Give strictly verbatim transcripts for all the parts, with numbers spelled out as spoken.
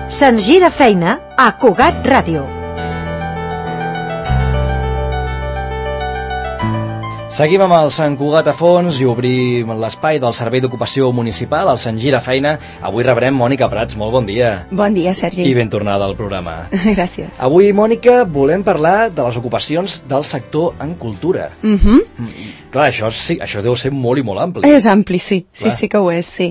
Se'ns gira feina a Cugat Ràdio. Seguim amb el Sant Cugat a fons i obrim l'espai del Servei d'Ocupació Municipal, el Sant Gira Feina. Avui rebrem Mònica Prats. Molt bon dia. Bon dia, Sergi. I ben tornada al programa. Gràcies. Avui, Mònica, volem parlar de les ocupacions del sector en cultura. Mhm. Mm, clar, això, sí, això deu ser molt i molt ampli. És ampli, sí. Sí, sí que ho és, sí.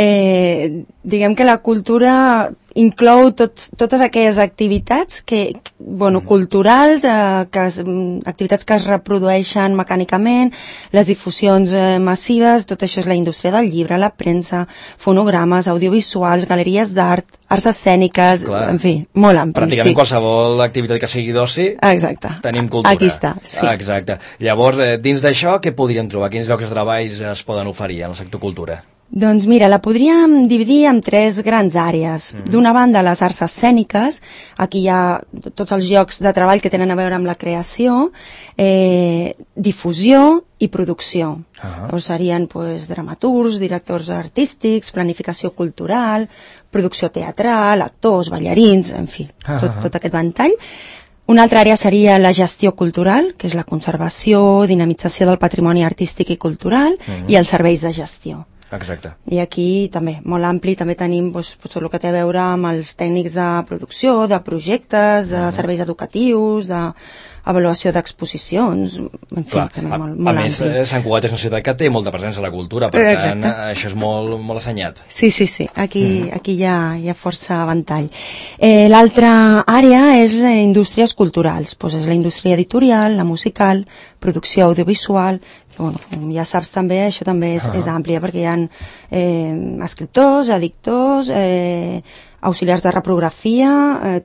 Eh, diguem que la cultura inclou tot, totes aquelles activitats que, bueno, mm. culturals, eh, que es, activitats que es reprodueixen mecànicament, les difusions eh, massives, tot això és la indústria del llibre, la premsa, fonogrames, audiovisuals, galeries d'art, arts escèniques, Clar. En fi, molt ampli. Pràcticament sí. Qualsevol activitat que sigui d'oci, Exacte. tenim cultura. Aquí està, sí. Ah, exacte. Llavors, eh, dins d'això, què podríem trobar? Quins llocs de treball es poden oferir en el sector cultura? Doncs mira, la podríem dividir en tres grans àrees. Mm-hmm. D'una banda, les arts escèniques. Aquí hi ha tots els llocs de treball que tenen a veure amb la creació, eh, difusió i producció. Uh-huh. Llavors serien pues, dramaturgs, directors artístics, planificació cultural, producció teatral, actors, ballarins, en fi, tot, uh-huh. tot aquest ventall. Una altra àrea seria la gestió cultural, que és la conservació, dinamització del patrimoni artístic i cultural, uh-huh. i els serveis de gestió. Exacte. I aquí també, molt ampli, també tenim doncs, tot el que té a veure amb els tècnics de producció, de projectes, de uh-huh. serveis educatius, d'avaluació d'exposicions, en fi, Clar, també a, molt, molt a més, ampli. Sant Cugat és una ciutat que té molta presència a la cultura, per Exacte. tant, això és molt, molt assenyat. Sí, sí, sí, aquí, uh-huh. aquí hi, ha, hi ha força ventall. Eh, L'altra àrea és eh, indústries culturals, doncs és la indústria editorial, la musical, producció audiovisual, que bueno, ja saps també, això també és, uh-huh. és àmplia, perquè hi ha eh, escriptors, editors, eh, auxiliars de reprografia, eh,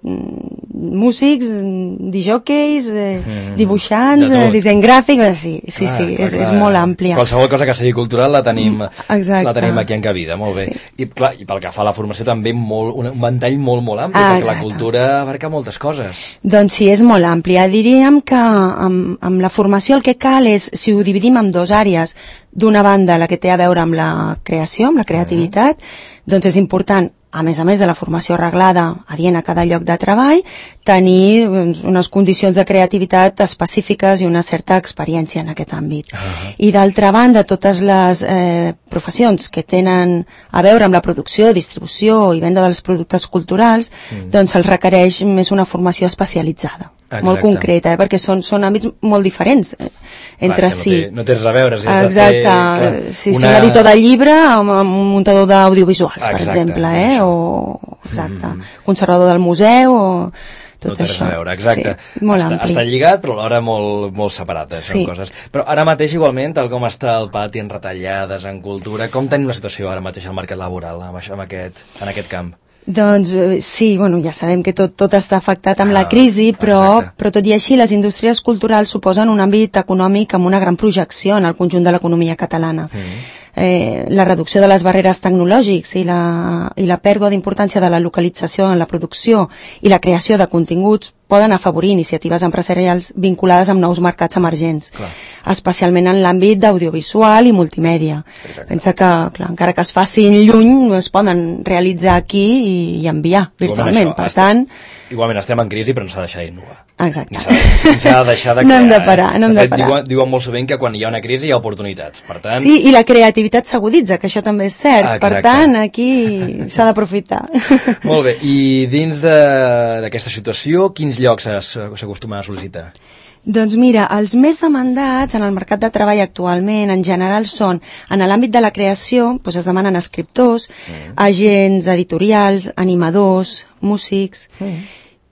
músics, disjòqueis, eh, mm, dibuixants, eh, disseny gràfic, eh, sí, sí, ah, sí, clar, és, és molt àmplia. Qualsevol cosa que sigui cultural la tenim, Exacte. la tenim aquí encabida, molt bé. Sí. I, clar, I pel que fa a la formació també molt, un ventall molt, molt ampli, ah, perquè exacte. La cultura abarca moltes coses. Doncs sí, és molt àmplia. Diríem que amb, amb la formació el que cal és, si ho dividim en dues àrees, d'una banda la que té a veure amb la creació, amb la creativitat, mm. doncs és important, a més a més de la formació reglada adient a cada lloc de treball, tenir doncs, unes condicions de creativitat específiques i una certa experiència en aquest àmbit. Uh-huh. I d'altra banda, totes les eh, professions que tenen a veure amb la producció, distribució i venda dels productes culturals, uh-huh. doncs se'ls requereix més una formació especialitzada. Exacte. Molt concreta, eh? Perquè són, són àmbits molt diferents eh, entre Clar, si. No té, no té res a veure. Si Exacte. Fer, si una... és un editor de llibre amb, amb un muntador d'audiovisuals, per Exacte, exemple, eh? O, exacte, mm. conservador del museu, o tot no té això. Res a veure, exacte. Sí, molt està, ampli. Està lligat, però alhora molt, molt separat, eh? Sí. Són coses. Però ara mateix, igualment, tal com està el pati en retallades, en cultura, com tenim la situació ara mateix al mercat laboral amb això, amb aquest, en aquest camp? Doncs sí, bueno, ja sabem que tot, tot està afectat amb ah, la crisi, però, però tot i així les indústries culturals suposen un àmbit econòmic amb una gran projecció en el conjunt de l'economia catalana. Mm. Eh, la reducció de les barreres tecnològics i la, i la pèrdua d'importància de la localització en la producció i la creació de continguts poden afavorir iniciatives empresarials vinculades amb nous mercats emergents, clar. Especialment en l'àmbit d'audiovisual i multimèdia. Exacte. Pensa que, clar, encara que es facin lluny, es poden realitzar aquí i, i enviar virtualment. Això, per estem, tant... Igualment estem en crisi, però no s'ha de deixar d'innovar. Exacte. No s'ha de deixar de crear. No hem de parar, no hem de, de parar. Diuen, diuen molt sovint que quan hi ha una crisi hi ha oportunitats, per tant... Sí, i la creativitat s'aguditza, que això també és cert. Ah, per tant, aquí s'ha d'aprofitar. Molt bé, i dins d'aquesta situació, quins llocs s'acostumen a sol·licitar? Doncs mira, els més demandats en el mercat de treball actualment en general són, en l'àmbit de la creació, doncs es demanen escriptors, mm. agents editorials, animadors, músics... Mm.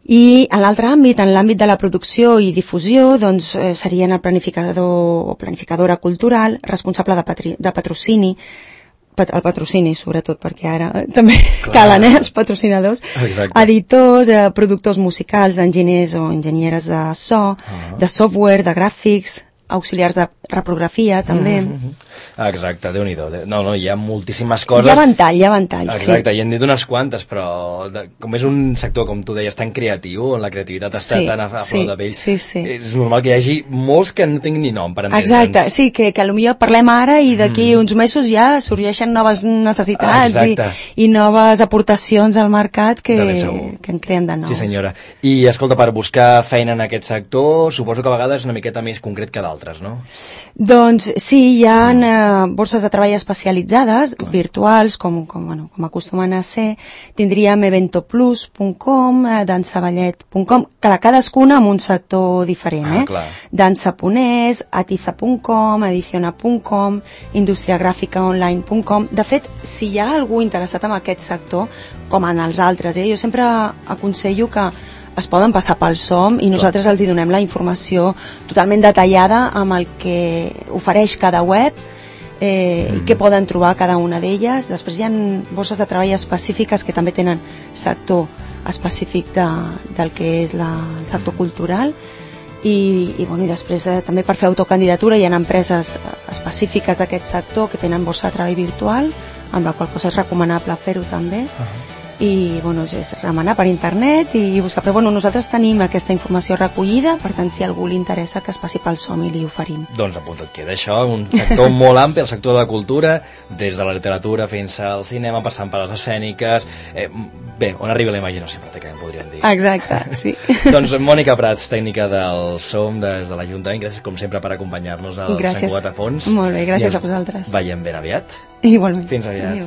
I en l'altre àmbit, en l'àmbit de la producció i difusió, doncs eh, serien el planificador o planificadora cultural, responsable de, patri, de patrocini, pat, el patrocini sobretot, perquè ara eh, també Clar. Calen eh, els patrocinadors, Exacte. Editors, eh, productors musicals, enginyers o enginyeres de so, uh-huh. de software, de gràfics, auxiliars de reprografia també. Uh-huh. Exacte, Déu-n'hi-do. No, no, hi ha moltíssimes coses. Hi ha ventall, hi ha ventall, sí. Exacte, i hem dit unes quantes, però de, com és un sector, com tu deies, tan creatiu, on la creativitat està Sí, tan a, a sí, flor de pell, sí, sí. és normal que hi hagi molts que no tinguin ni nom, per entendre'ns. Exacte, sí, que, que potser parlem ara i d'aquí mm. uns mesos ja sorgeixen noves necessitats i, i noves aportacions al mercat que, que en creen de nous. Sí, senyora. I, escolta, per buscar feina en aquest sector, suposo que a vegades és una miqueta més concret que d'altres, no? Doncs sí, hi ha eh, borses de treball especialitzades, clar, virtuals, com, com, bueno, com acostumen a ser. Tindríem eventoplus punt com, eh, dansaballet punt com, cadascuna amb un sector diferent, eh? Ah, dansa punt es, atiza punt com, ediciona punt com, industriagràficaonline punt com. De fet, si hi ha algú interessat en aquest sector, com en els altres, eh, jo sempre aconsello que es poden passar pel S O M i nosaltres els hi donem la informació totalment detallada amb el que ofereix cada web, eh, mm. i què poden trobar cada una d'elles. Després hi ha borses de treball específiques que també tenen sector específic de, del que és la, el sector cultural i, i, bueno, i després eh, també per fer autocandidatura hi ha empreses específiques d'aquest sector que tenen borsa de treball virtual, amb la qual cosa és recomanable fer-ho també. Uh -huh. I bueno, és remenar per internet i buscar, però bueno, nosaltres tenim aquesta informació recollida, per tant si a algú li interessa que es passi pel S O M i li oferim. Doncs apunta't queda això, un sector molt ampli, el sector de la cultura, des de la literatura fins al cinema, passant per les escèniques, eh, bé, on arriba la imaginació pràcticament, podríem dir. Exacte, sí. Doncs Mònica Prats, tècnica del S O M des de l'Ajuntament, gràcies com sempre per acompanyar-nos al Sant Cugat a Fons. Molt bé, gràcies a vosaltres. Veiem ben aviat. Igualment. Fins aviat. Adéu.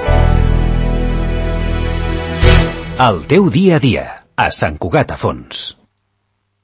El teu dia a dia, a Sant Cugat a Fons.